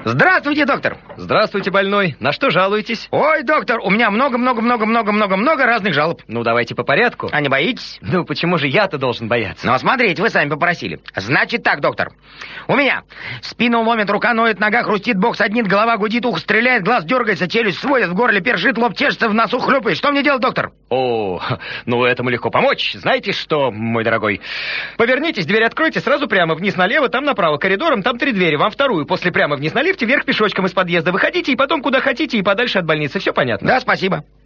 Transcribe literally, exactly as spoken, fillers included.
Здравствуйте, доктор. Здравствуйте, больной. На что жалуетесь? Ой, доктор, у меня много-много-много-много-много-много разных жалоб. Ну, давайте по порядку. А не боитесь? Ну, почему же я-то должен бояться? Ну, смотрите, вы сами попросили. Значит так, доктор. У меня спину ломит, рука ноет, нога хрустит, бок саднит, голова гудит, ухо стреляет, глаз дергается, челюсть сводит, в горле першит, лоб чешется, в носу хлюпает. Что мне делать, доктор? О, ну этому легко помочь. Знаете что, мой дорогой? Повернитесь, дверь откройте, сразу прямо вниз налево, там направо коридором, там три двери, вам вторую. После прямо вниз на лифте, вверх пешочком из подъезда. Выходите и потом куда хотите и подальше от больницы. Все понятно? Да, спасибо.